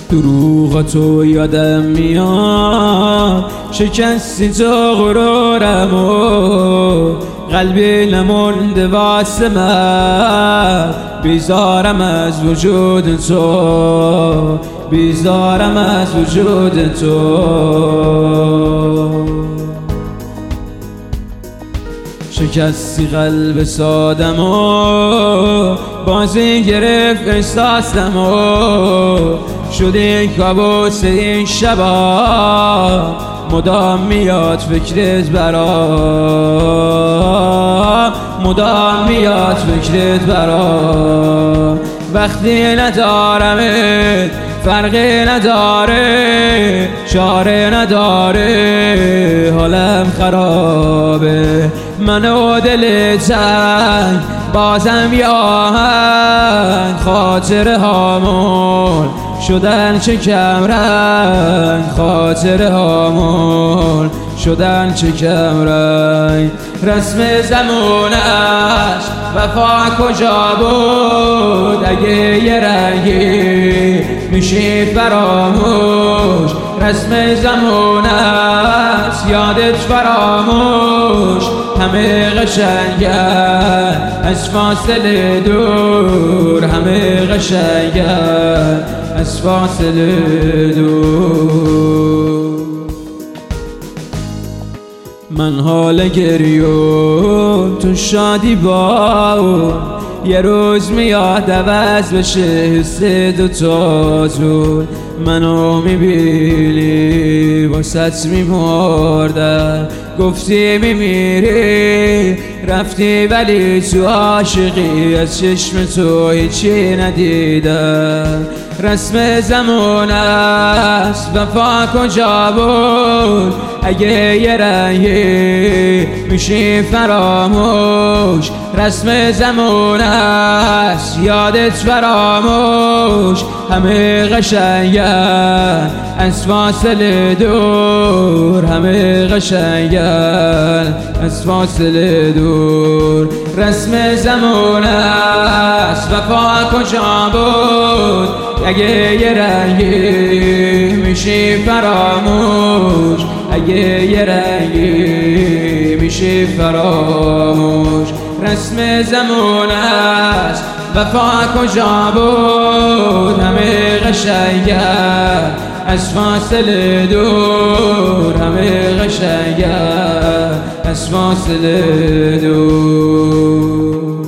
دروغ تو یادم میاد، شکستی تو غرورمو، قلبی نمونده واسه من، بیزارم از وجود تو، بیزارم از وجود تو. شکستی قلب سادمو، بازی گرفت احساسمو، شدی کابوس این شبا، مدام میاد فکرت برام، مدام میاد فکرت برام. وقتی ندارمت فرقی نداره، چاره نداره، حالم خرابه، من و دل تنگ بازم یه آهنگ، خاطره هامون شدن چه کم رنگ، خاطره هامون شدن چه کم رنگ. رسم زمونش وفا کجا بود، اگه یه رنگی میشی فراموش، رسم زمونش یادت فراموش، همه قشنگن از فاصله دور، همه قشنگن از فاصله دور. من حال گریون تو شادی با، یه روز میاد عوض بشه حس دوتاتون، منو میبینی واسط میمردم، گفتی میمیری رفتی ولی تو عاشقی، از چشم تو هیچی ندیدم. رسم زمان است وفا کجا بود، اگه یه رنگی میشی فراموش، رسم زمان است یادت فراموش، همه قشنگن از فاصله دور، همه قشنگن از فاصله دور. رسم زمان است وفا کجا بود، اگه یه رنگی میشی فراموش، اگه یه رنگی میشی فراموش. رسم زمان است وفا کجا بود، همه قشنگن از فاصله دور، همه قشنگن از فاصله دور.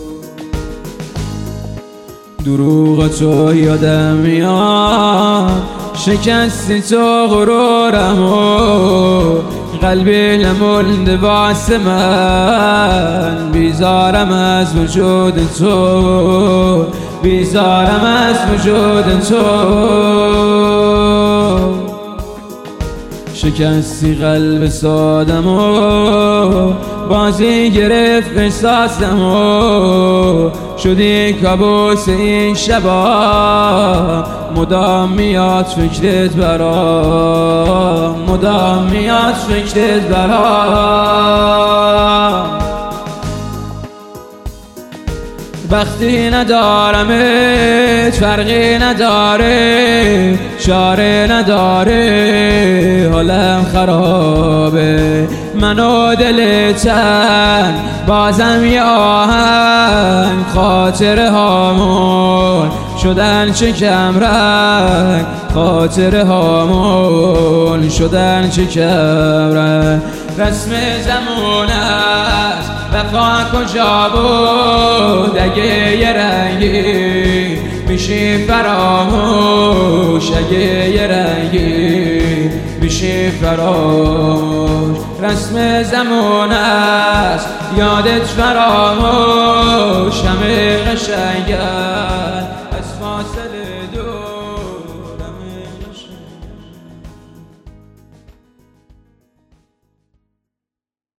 دروغ تو یادم میاد، شکستی تو غرورمو، قلبی نمونده واسه من، بیزارم از وجود تو، بیزارم از وجود تو. شکستی قلب سادمو، بازی گرفت احساسمو، شدی کابوس این شبا، مدام میاد فکرت برام، مدام میاد فکرت برام. وقتی ندارمت فرقی نداره، چاره نداره، حالم خرابه، من و دل تنگ بازم یه آهنگ، خاطره هامون شدن چه کم رنگ، خاطره هامون شدن چه کم رنگ. رسم زمان است وفا کجا بود، اگه یه رنگی میشی فراموش، اگه یه رنگی میشی فراموش. رسم زمان است یادت فراموش، همه قشنگن